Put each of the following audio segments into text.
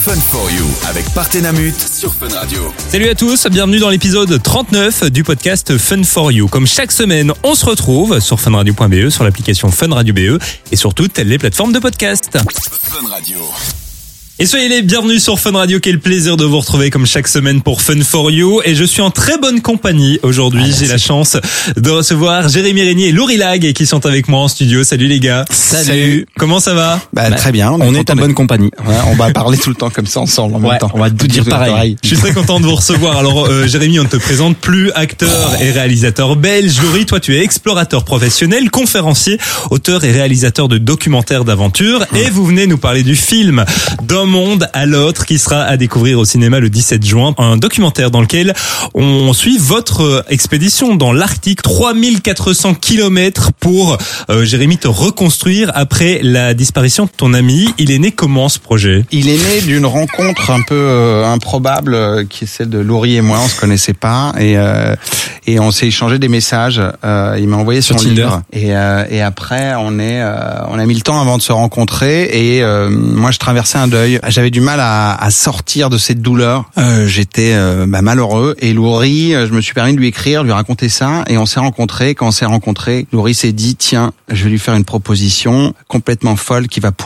Fun for You avec Partenamut sur Fun Radio. Salut à tous, bienvenue dans l'épisode 39 du podcast Fun for You. Comme chaque semaine, on se retrouve sur funradio.be, sur l'application Fun Radio BE et sur toutes les plateformes de podcast. Fun Radio. Et soyez les bienvenus sur Fun Radio, quel plaisir de vous retrouver comme chaque semaine pour Fun for You. Et je suis en très bonne compagnie aujourd'hui. J'ai la chance de recevoir Jérémy Régnier et Laurie Lag qui sont avec moi en studio. Salut les gars. Salut. Comment ça va? Très bien. On est en bonne compagnie. Ouais, on va parler tout le temps comme ça ensemble en même temps. On va tout dire pareil. Je suis très content de vous recevoir. Alors Jérémy, on ne te présente plus, acteur et réalisateur belge. Laurie, toi tu es explorateur professionnel, conférencier, auteur et réalisateur de documentaires d'aventure. Et vous venez nous parler du film D'un monde à l'autre qui sera à découvrir au cinéma le 17 juin. Un documentaire dans lequel on suit votre expédition dans l'Arctique. 3400 kilomètres pour, Jérémy, te reconstruire après la disparition de ton ami. Il est né comment ce projet? Il est né d'une rencontre un peu improbable qui est celle de Laurie et moi. On se connaissait pas et on s'est échangé des messages. Il m'a envoyé son livre et après on a mis le temps avant de se rencontrer et moi je traversais un deuil. J'avais du mal à sortir de cette douleur. J'étais malheureux et Laurie, je me suis permis de lui écrire, lui raconter ça et on s'est rencontrés. Quand on s'est rencontrés, Laurie s'est dit tiens, je vais lui faire une proposition complètement folle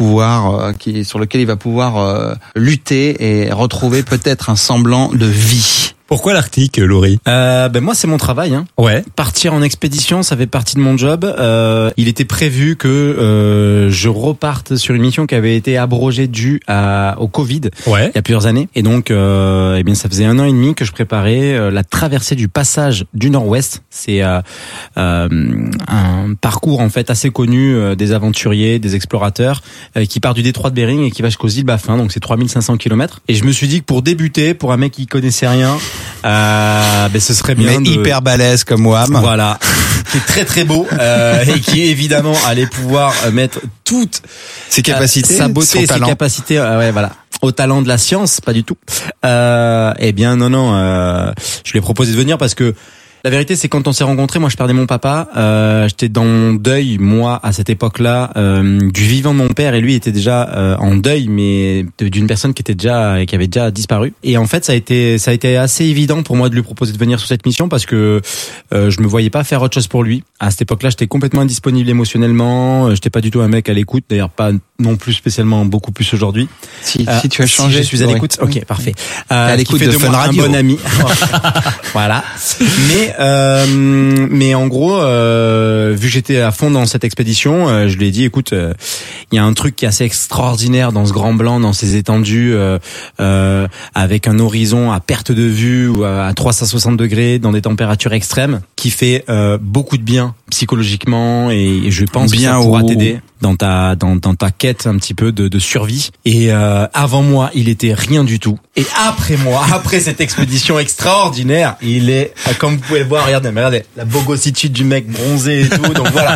sur lequel il va pouvoir lutter et retrouver peut-être un semblant de vie. Pourquoi l'Arctique, Laurie? Moi, c'est mon travail. Ouais. Partir en expédition, ça fait partie de mon job. Il était prévu que je reparte sur une mission qui avait été abrogée due au Covid. Ouais. Il y a plusieurs années. Et donc, ça faisait 1 an et demi que je préparais la traversée du passage du Nord-Ouest. C'est un parcours en fait assez connu des aventuriers, des explorateurs, qui part du détroit de Bering et qui va jusqu'aux îles Baffin. Donc, c'est 3500 kilomètres. Et je me suis dit que pour débuter, pour un mec qui connaissait rien, ce serait bien hyper balèze comme Wham. Voilà, qui est très très beau et qui évidemment allait pouvoir mettre toutes ses capacités, sa beauté, ses capacités, au talent de la science, pas du tout. Je lui ai proposé de venir parce que la vérité, c'est quand on s'est rencontrés, moi je perdais mon papa, j'étais dans mon deuil, moi, à cette époque-là, du vivant de mon père, et lui était déjà en deuil, mais d'une personne qui avait déjà disparu. Et en fait, ça a été assez évident pour moi de lui proposer de venir sur cette mission parce que je me voyais pas faire autre chose pour lui. À cette époque-là, j'étais complètement indisponible émotionnellement, j'étais pas du tout un mec à l'écoute, d'ailleurs pas non plus spécialement beaucoup plus aujourd'hui. Si tu as changé, si je suis à l'écoute. Ok, parfait. À l'écoute de Fun moi Radio. Un bon ami. Voilà. Mais en gros, vu que j'étais à fond dans cette expédition, je lui ai dit, écoute, il y a un truc qui est assez extraordinaire dans ce Grand Blanc, dans ces étendues, avec un horizon à perte de vue ou à 360 degrés, dans des températures extrêmes, qui fait beaucoup de bien psychologiquement et je pense bien que ça pourra t'aider dans ta quête un petit peu de survie. Et avant moi, il était rien du tout. Et après cette expédition extraordinaire, il est, comme vous pouvez le voir, regardez la bogossitude du mec bronzé et tout. Donc voilà.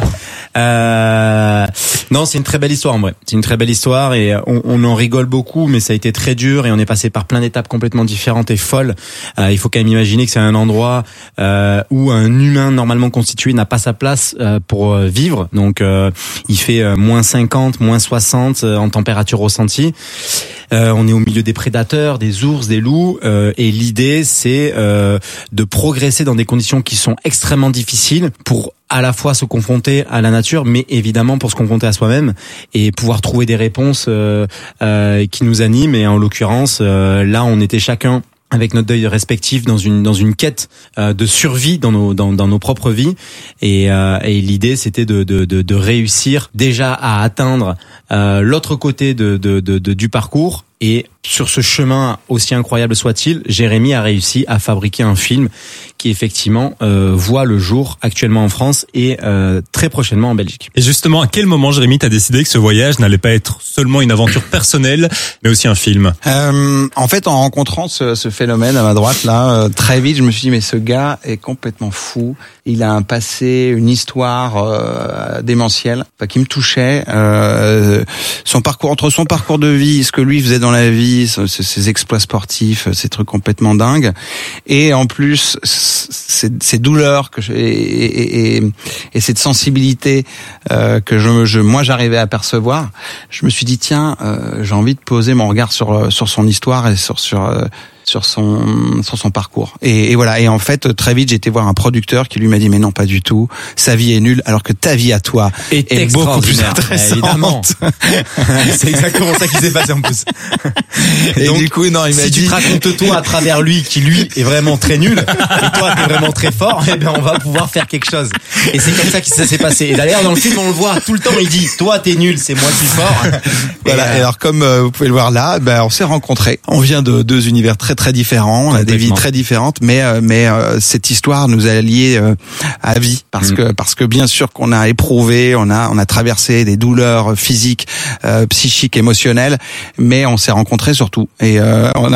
Non, c'est une très belle histoire en vrai. C'est une très belle histoire et on en rigole beaucoup, mais ça a été très dur et on est passé par plein d'étapes complètement différentes et folles. Il faut quand même imaginer que c'est un endroit où un humain normalement constitué n'a pas sa place pour vivre. Donc il fait moins 50, moins 60 en température ressentie. On est au milieu des prédateurs, des ours, des loups, et l'idée c'est de progresser dans des conditions qui sont extrêmement difficiles pour à la fois se confronter à la nature, mais évidemment pour se confronter à soi-même et pouvoir trouver des réponses qui nous animent. Et en l'occurrence, là, on était chacun avec notre deuil respectif dans une quête de survie dans nos propres vies et l'idée c'était de réussir déjà à atteindre l'autre côté du parcours. Et sur ce chemin, aussi incroyable soit-il, Jérémy a réussi à fabriquer un film qui effectivement voit le jour actuellement en France et très prochainement en Belgique. Et justement, à quel moment, Jérémy, t'as décidé que ce voyage n'allait pas être seulement une aventure personnelle, mais aussi un film? En fait, en rencontrant ce phénomène à ma droite, là, très vite, je me suis dit, mais ce gars est complètement fou. Il a un passé, une histoire démentielle, qui me touchait. Son parcours de vie, ce que lui faisait dans la vie, ces exploits sportifs, ces trucs complètement dingues, et en plus ces douleurs et cette sensibilité que moi j'arrivais à percevoir. Je me suis dit tiens, j'ai envie de poser mon regard sur son histoire et sur son parcours. Et voilà. Et en fait, très vite, j'ai été voir un producteur qui lui m'a dit mais non, pas du tout. Sa vie est nulle, alors que ta vie à toi est beaucoup plus intéressante. Évidemment. C'est exactement ça qui s'est passé en plus. Et donc, du coup, non, il m'a dit. Si tu te racontes toi à travers lui, qui lui est vraiment très nul, et toi t'es vraiment très fort, eh bien on va pouvoir faire quelque chose. Et c'est comme ça que ça s'est passé. Et d'ailleurs dans le film on le voit tout le temps, il dit toi t'es nul, c'est moi le plus fort. Voilà. Et alors comme vous pouvez le voir là, on s'est rencontrés. On vient de deux univers très différents, on a des vies très différentes, mais cette histoire nous a liés à vie parce que bien sûr qu'on a éprouvé, on a traversé des douleurs physiques, psychiques, émotionnelles, mais on s'est rencontrés surtout. Et on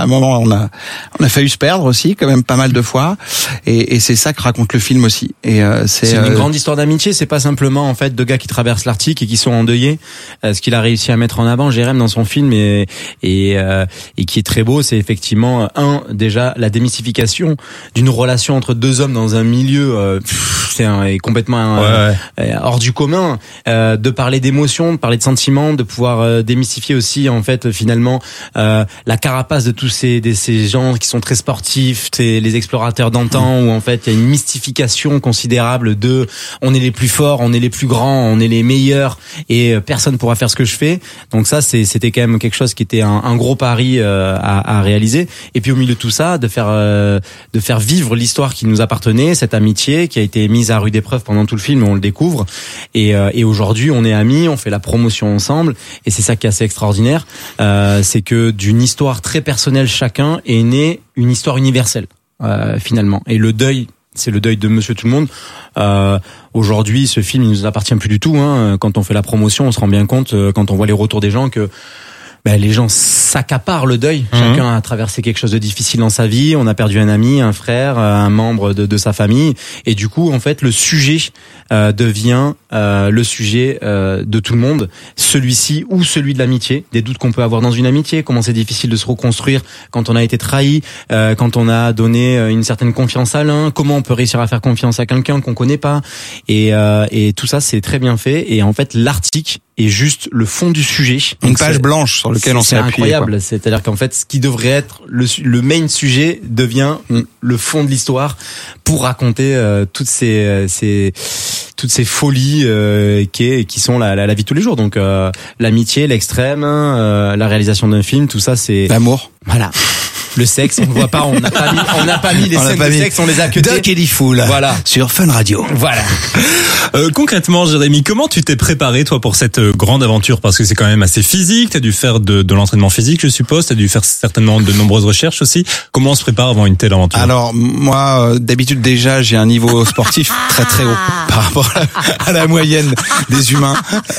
a failli se perdre aussi quand même pas mal de fois, et c'est ça que raconte le film aussi. Et c'est une grande histoire d'amitié, c'est pas simplement en fait deux gars qui traversent l'Arctique et qui sont endeuillés. Ce qu'il a réussi à mettre en avant Jérém dans son film et qui est très beau, c'est effectivement déjà la démystification d'une relation entre deux hommes dans un milieu est complètement hors du commun, de parler d'émotions, de parler de sentiments, de pouvoir démystifier aussi en fait finalement la carapace de tous ces gens qui sont très sportifs, les explorateurs d'antan, où en fait il y a une mystification considérable de on est les plus forts, on est les plus grands, on est les meilleurs et personne pourra faire ce que je fais. Donc ça c'était quand même quelque chose qui était un gros pari à réaliser. Et puis au milieu de tout ça, de faire vivre l'histoire qui nous appartenait, cette amitié qui a été mise à rude épreuve pendant tout le film, on le découvre. Et aujourd'hui, on est amis, on fait la promotion ensemble, et c'est ça qui est assez extraordinaire, c'est que d'une histoire très personnelle chacun est née une histoire universelle finalement. Et le deuil, c'est le deuil de Monsieur Tout le Monde. Aujourd'hui, ce film, il nous appartient plus du tout. Quand on fait la promotion, on se rend bien compte, quand on voit les retours des gens, que les gens s'accaparent le deuil. Chacun a traversé quelque chose de difficile dans sa vie. On a perdu un ami, un frère, un membre de sa famille. Et du coup, en fait, le sujet devient le sujet de tout le monde. Celui-ci ou celui de l'amitié. Des doutes qu'on peut avoir dans une amitié. Comment c'est difficile de se reconstruire quand on a été trahi, quand on a donné une certaine confiance à l'un. Comment on peut réussir à faire confiance à quelqu'un qu'on connaît pas. Et tout ça, c'est très bien fait. Et en fait, l'Arctique est juste le fond du sujet. Une page blanche sur lequel on s'est appuyé. C'est incroyable. C'est-à-dire qu'en fait, ce qui devrait être le main sujet devient le fond de l'histoire pour raconter toutes ces folies qui sont la vie de tous les jours. Donc l'amitié, l'extrême, la réalisation d'un film, tout ça, c'est l'amour. Voilà. Le sexe, on ne voit pas, on n'a pas mis les scènes de sexe, on les a cutés. Doc et Fool. Voilà. Sur Fun Radio. Voilà. Concrètement, Jérémy, comment tu t'es préparé, toi, pour cette grande aventure? Parce que c'est quand même assez physique. T'as dû faire de l'entraînement physique, je suppose. T'as dû faire certainement de nombreuses recherches aussi. Comment on se prépare avant une telle aventure? Alors, moi, d'habitude, déjà, j'ai un niveau sportif très très haut par rapport à la moyenne des humains.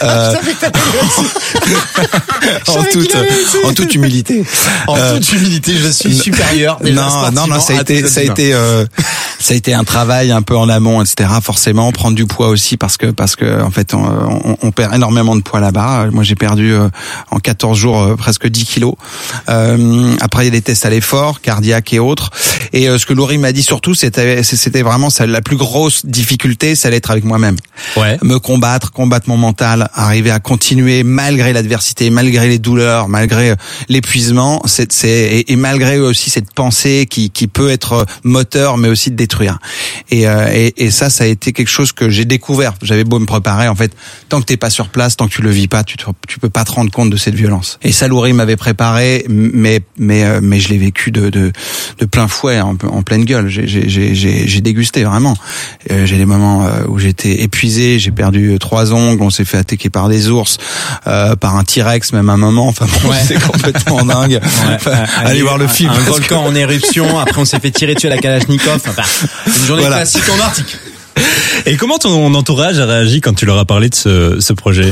En toute humilité. En toute humilité, je suis supérieur. Non, ça a été un travail un peu en amont, etc. Forcément, prendre du poids aussi parce que en fait, on perd énormément de poids là-bas. Moi, j'ai perdu en 14 jours presque 10 kilos. Après, il y a des tests à l'effort, cardiaque et autres. Et ce que Laurie m'a dit surtout, c'était vraiment ça, la plus grosse difficulté, ça allait être avec moi-même. Ouais. Me combattre mon mental, arriver à continuer malgré l'adversité, malgré les douleurs, malgré l'épuisement, et malgré aussi cette pensée qui peut être moteur mais aussi de détruire. Et ça a été quelque chose que j'ai découvert. J'avais beau me préparer, en fait, tant que t'es pas sur place, tant que tu le vis pas, tu peux pas te rendre compte de cette violence. Et ça, Laurie m'avait préparé, mais je l'ai vécu de plein fouet, en pleine gueule. J'ai dégusté vraiment. J'ai des moments où j'étais épuisé, j'ai perdu 3 ongles, on s'est fait attaquer par des ours, par un T-Rex même à un moment. Enfin bon, c'est complètement dingue. Allez voir le film. Un volcan en éruption. Après, on s'est fait tirer dessus à la Kalachnikov. Enfin, une journée classique en Arctique. Et comment ton entourage a réagi quand tu leur as parlé de ce projet?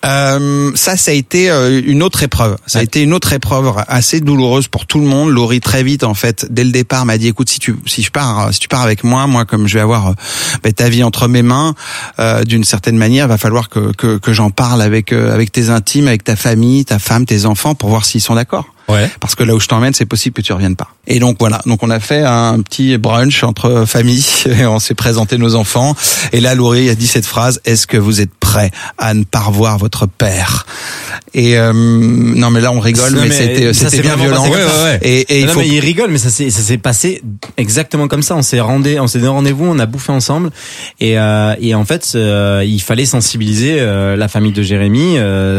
Ça a été une autre épreuve. Ça a été une autre épreuve assez douloureuse pour tout le monde. Laurie très vite en fait, dès le départ, m'a dit écoute, si tu pars avec moi comme je vais avoir ta vie entre mes mains, d'une certaine manière, il va falloir que j'en parle avec tes intimes, avec ta famille, ta femme, tes enfants, pour voir s'ils sont d'accord. Ouais. Parce que là où je t'emmène, c'est possible que tu reviennes pas. Et donc voilà. Donc on a fait un petit brunch entre famille et on s'est présenté nos enfants. Et là, Laurie a dit cette phrase: est-ce que vous êtes prêts à ne pas revoir votre père? Et non, mais là on rigole, mais c'était bien violent. Ouais. Et mais il rigole, mais ça s'est passé exactement comme ça. On s'est donné rendez-vous, on a bouffé ensemble, et en fait, il fallait sensibiliser la famille de Jérémy,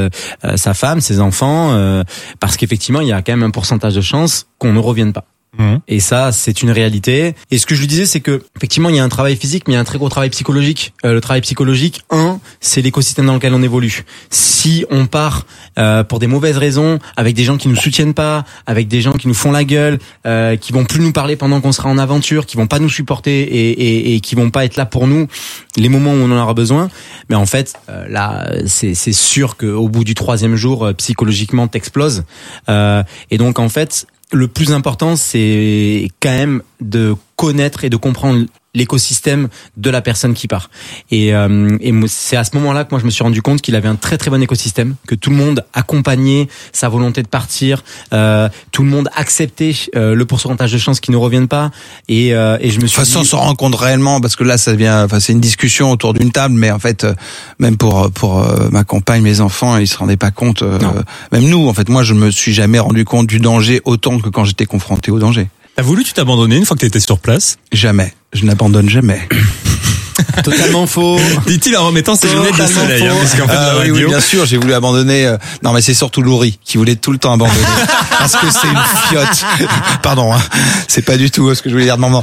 sa femme, ses enfants, parce qu'effectivement, il y a quand même un pourcentage de chances qu'on ne revienne pas. Et ça, c'est une réalité. Et ce que je lui disais, c'est que effectivement, il y a un travail physique, mais il y a un très gros travail psychologique. Le travail psychologique, c'est l'écosystème dans lequel on évolue. Si on part pour des mauvaises raisons, avec des gens qui nous soutiennent pas, avec des gens qui nous font la gueule, qui vont plus nous parler pendant qu'on sera en aventure, qui vont pas nous supporter et qui vont pas être là pour nous les moments où on en aura besoin, mais en fait, là, c'est sûr qu'au bout du 3e jour, psychologiquement, t'exploses. Et donc, en fait, le plus important, c'est quand même de connaître et de comprendre l'écosystème de la personne qui part. Et c'est à ce moment-là que moi je me suis rendu compte qu'il avait un très très bon écosystème, que tout le monde accompagnait sa volonté de partir, tout le monde acceptait le pourcentage de chances qu'il ne revienne pas. Et je me suis de toute façon, on s'en rend compte réellement, parce que là, ça devient, c'est une discussion autour d'une table, mais en fait, même pour ma compagne, mes enfants, ils se rendaient pas compte. Même nous, en fait, moi, je me suis jamais rendu compte du danger autant que quand j'étais confronté au danger. T'as voulu t'abandonner une fois que t'étais sur place? Jamais. Je n'abandonne jamais. Totalement faux. Dit-il en remettant ses lunettes de soleil, parce qu'en fait, la radio... Oui, bien sûr, j'ai voulu abandonner. Non, mais c'est surtout Laurie qui voulait tout le temps abandonner. Parce que c'est une fiotte. Pardon, hein. C'est pas du tout ce que je voulais dire. Non. On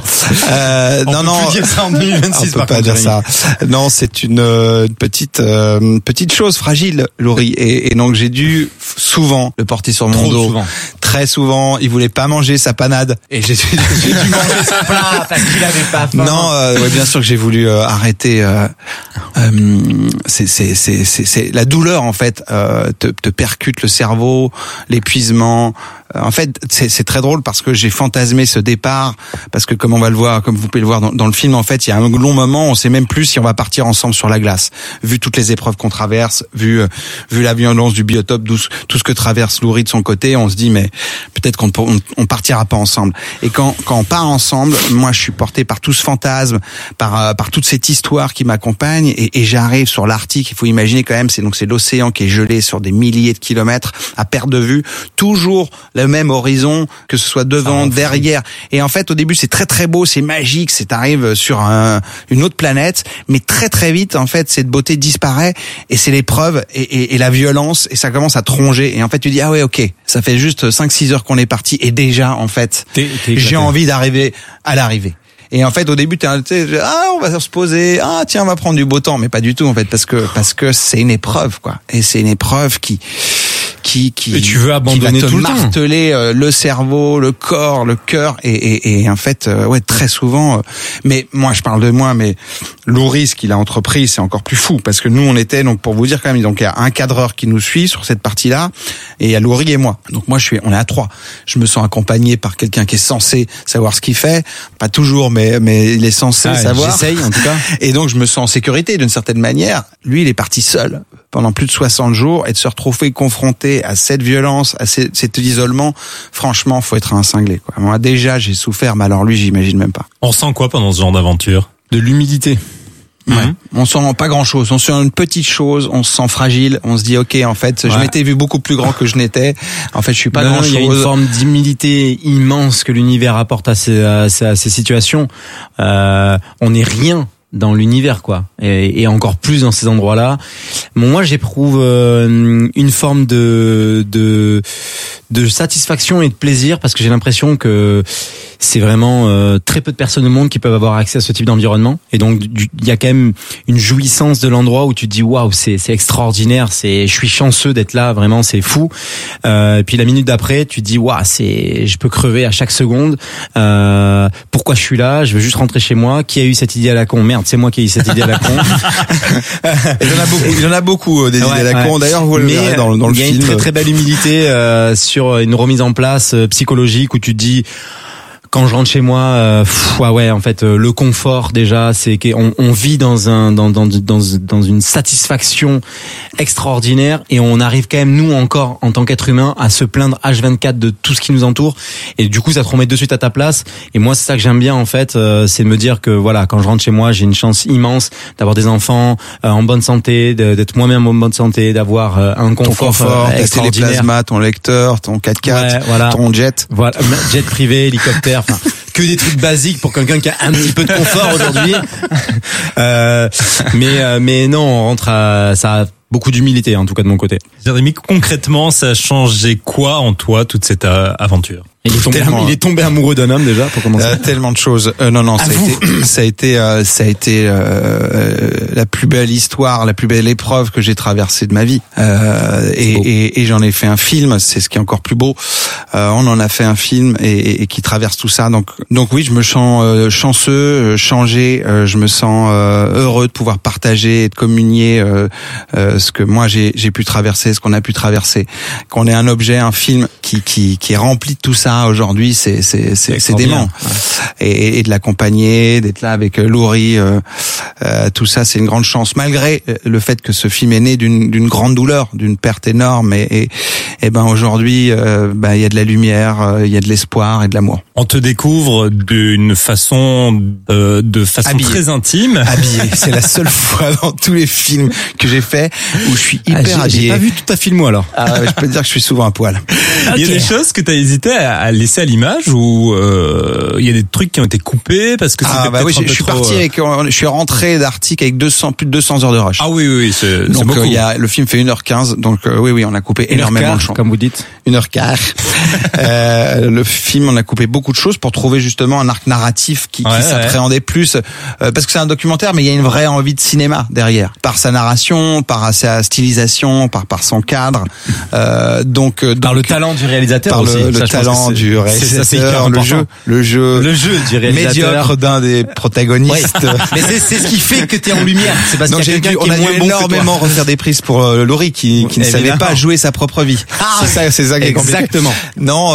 peut plus dire ça en 2026, on peut pas dire ça. Non, c'est une petite chose fragile, Laurie. Et donc, j'ai dû souvent le porter sur mon dos. Souvent. Très souvent. Il voulait pas manger sa panade. Et j'ai dû manger son plat parce qu'il avait pas faim. Non, ouais, bien sûr que j'ai voulu arrêter. C'est la douleur en fait te percute le cerveau, l'épuisement. En fait, c'est très drôle parce que j'ai fantasmé ce départ, parce que comme vous pouvez le voir dans le film, en fait, il y a un long moment, on sait même plus si on va partir ensemble sur la glace. Vu toutes les épreuves qu'on traverse, vu la violence du biotope, tout ce que traverse Laurie de son côté, on se dit mais peut-être qu'on partira pas ensemble. Et quand on part ensemble, moi je suis porté par tout ce fantasme, par toute cette histoire qui m'accompagne, et j'arrive sur l'Arctique. Il faut imaginer quand même, c'est l'océan qui est gelé sur des milliers de kilomètres à perte de vue, toujours le même horizon, que ce soit devant, derrière. Et en fait, au début, c'est très très beau, c'est magique, t'arrives sur une autre planète, mais très très vite, en fait, cette beauté disparaît, et c'est l'épreuve et la violence, et ça commence à te ronger. Et en fait, tu dis, ah ouais, ok, ça fait juste 5-6 heures qu'on est parti, et déjà, en fait, j'ai envie d'arriver à l'arrivée. Et en fait, au début, on va se poser, tiens, on va prendre du beau temps, mais pas du tout, en fait, parce que c'est une épreuve, quoi. Et c'est une épreuve qui et tu veux abandonner qui va te tout le temps. marteler le cerveau, le corps, le cœur, et en fait, ouais, très souvent. Mais moi, je parle de moi, mais Laurie, ce qu'il a entrepris, c'est encore plus fou, parce que nous, on était, donc pour vous dire quand même, donc il y a un cadreur qui nous suit sur cette partie-là, et il y a Laurie et moi. Donc moi, on est à 3. Je me sens accompagné par quelqu'un qui est censé savoir ce qu'il fait, pas toujours, mais il est censé savoir. J'essaye, en tout cas. Et donc je me sens en sécurité d'une certaine manière. Lui, il est parti seul pendant plus de 60 jours, et de se retrouver confronté à cette violence, à cet isolement, franchement, faut être un cinglé, quoi. Moi, déjà, j'ai souffert, mais alors lui, j'imagine même pas. On sent quoi pendant ce genre d'aventure? De l'humilité. Ouais. On sent pas grand chose. On sent une petite chose. On se sent fragile. On se dit, ok, en fait, je m'étais vu beaucoup plus grand que je n'étais. En fait, je suis pas grand chose. Il y a une forme d'humilité immense que l'univers apporte à ces situations. On n'est rien dans l'univers, quoi, et encore plus dans ces endroits-là. Bon, moi, j'éprouve une forme de satisfaction et de plaisir, parce que j'ai l'impression que c'est vraiment très peu de personnes au monde qui peuvent avoir accès à ce type d'environnement, et donc il y a quand même une jouissance de l'endroit où tu te dis waouh, c'est extraordinaire, je suis chanceux d'être là, vraiment c'est fou. Et puis la minute d'après tu te dis waouh, je peux crever à chaque seconde, pourquoi je suis là, je veux juste rentrer chez moi, qui a eu cette idée à la con, merde c'est moi qui ai eu cette idée à la con. Il y en a beaucoup des idées à la con, d'ailleurs vous le verrez dans le film. Il y a une très très belle humilité sur une remise en place psychologique où tu te dis, quand je rentre chez moi, en fait, le confort déjà, c'est qu'on vit dans une satisfaction extraordinaire, et on arrive quand même, nous encore en tant qu'être humain, à se plaindre H24 de tout ce qui nous entoure, et du coup ça te remet de suite à ta place. Et moi c'est ça que j'aime bien en fait, c'est de me dire que voilà, quand je rentre chez moi, j'ai une chance immense d'avoir des enfants en bonne santé, d'être moi-même en bonne santé, d'avoir un confort extraordinaire, ta téléplasma, ton lecteur, ton 4x4, ton jet, jet privé, hélicoptère. Enfin, que des trucs basiques pour quelqu'un qui a un petit peu de confort aujourd'hui. Mais non, on rentre ça a beaucoup d'humilité, en tout cas de mon côté. Jérémy, concrètement, ça a changé quoi en toi, toute cette aventure? Il est tombé amoureux d'un homme déjà, pour commencer. Tellement de choses. Non, ça a été la plus belle histoire, la plus belle épreuve que j'ai traversée de ma vie. Et j'en ai fait un film. C'est ce qui est encore plus beau. On en a fait un film et qui traverse tout ça. Donc oui, je me sens chanceux, changé. Je me sens heureux de pouvoir partager et de communier ce que moi j'ai pu traverser, ce qu'on a pu traverser. Qu'on ait un objet, un film qui est rempli de tout ça. Aujourd'hui, c'est dément. Et de l'accompagner, d'être là avec Laurie, tout ça, c'est une grande chance, malgré le fait que ce film est né d'une grande douleur, d'une perte énorme. Et ben aujourd'hui, il y a de la lumière, il y a de l'espoir et de l'amour. On te découvre d'une façon, habillé. Très intime. Habillé. C'est la seule fois dans tous les films que j'ai fait où je suis hyper habillé. J'ai pas vu tout ta filmo alors. Je peux te dire que je suis souvent à poil. Il y a des choses que t'as hésité à laisser à l'image, ou il y a des trucs qui ont été coupés parce que c'était peut-être un peu je suis parti je suis rentré d'Arctic avec plus de 200 heures de rush. Ah oui, c'est beaucoup. Le film fait 1h15, donc oui, on a coupé énormément de choses. Comme vous dites. 1h15. Le film, on a coupé beaucoup de choses pour trouver justement un arc narratif qui s'appréhendait plus, parce que c'est un documentaire, mais il y a une vraie envie de cinéma derrière, par sa narration, par sa stylisation, par son cadre, donc par le talent du réalisateur, par aussi. le talent du réalisateur, le jeu du réalisateur, médiocre d'un des protagonistes. Ouais. Mais c'est ce qui fait que t'es en lumière. C'est parce qu'il y a quelqu'un qui est moins bon que toi. On a dû énormément refaire des prises pour Laurie qui ne savait pas jouer sa propre vie. C'est ça qui est compliqué. Exactement. Non,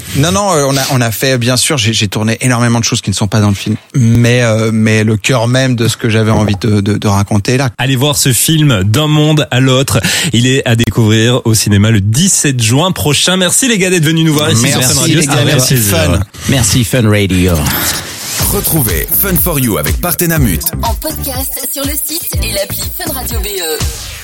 on a fait, bien sûr, j'ai tourné énormément de choses qui ne sont pas dans le film, mais le cœur même de ce que j'avais envie de raconter là. Allez voir ce film d'un monde à l'autre. Il est à découvrir au cinéma le 17 juin prochain. Merci les gars d'être venus nous voir ici sur Fun Radio. Merci Fun. Merci Fun Radio. Retrouvez Fun for You avec Partenamut en podcast sur le site et l'appli Fun Radio BE.